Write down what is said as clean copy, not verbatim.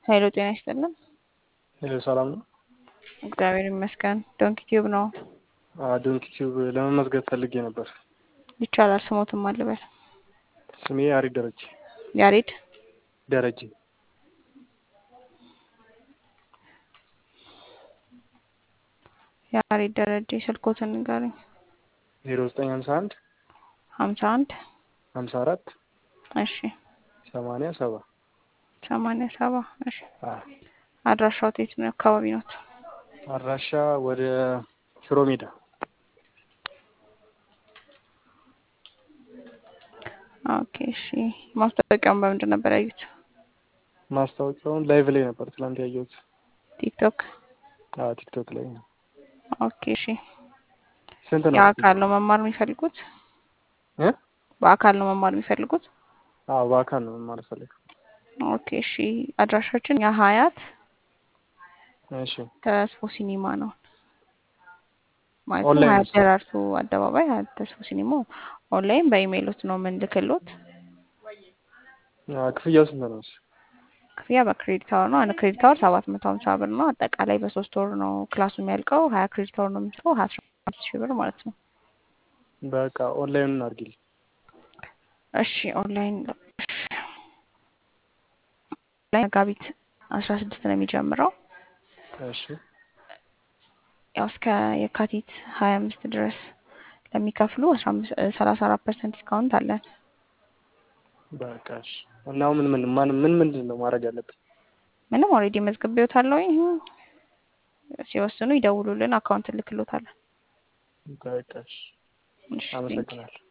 ኃይሉ ጤና ይስጥልን። ሄሎ ሰላም ነው። እግዚአብሔር ይመስገን። ዶንኪ ቲዩብ ነው። ዶንኪ ቲዩብ ለመመዝገብ ፈልጌ ነበር። ይቻላል። ስሞትም አልበል። ስሜ ያሬድ ደረጀ። ያሬድ ደረጀ ያሬድ ደረጀ። ስልኮትን ንገረኝ። 0951 51 54 እሺ 87 87 እሺ። አ አድራሻው የት ነው? አካባቢ ነው? አድራሻ ወደ ሽሮ ሜዳ። ኦኬ እሺ። ማስታወቂያውን በምንድን ነበር ያዩት? ማስታወቂያውን ላይቭ ላይ ነበር ትላንት ያየሁት። ቲክቶክ። ቲክቶክ ላይ ነው። ኦኬ እሺ። ስንት ነው? የአካል ነው መማር የሚፈልጉት? በአካል ነው መማር የሚፈልጉት? በአካል ነው መማር ፈልገው። ኦኬ እሺ። አድራሻችን የሀያት እሺ። ተስፎ ሲኒማ ነው ማለት ነው። ኦንላይን ሀያት ደራርቱ አደባባይ ሀያት ተስፎ ሲኒማ። ኦንላይን በኢሜይሎት ነው የምንልክሎት። ክፍያው ስንት ነው? ክፍያ በክሬዲት አወር ነው። አንድ ክሬዲት አወር 750 ብር ነው። አጠቃላይ በ3 ወር ነው ክላሱ የሚያልቀው። 20 ክሬዲት አወር ነው የምትሰራው 15000 ብር ማለት ነው። በቃ ኦንላይኑን አድርጊልኝ። እሺ ኦንላይን መጋቢት 16 ነው የሚጀምረው። እሺ። ያው እስከ የካቲት 25 ድረስ ለሚከፍሉ 34% ዲስካውንት አለን። በቃ እሺ። እና ምንድን ነው ማድረግ ያለብን? ምንም ኦልሬዲ መዝግቤዎታለሁ። ሲወስኑ ይደውሉልን፣ አካውንት ልክሎታለን። በቃ እሺ። እሺ አመሰግናለሁ።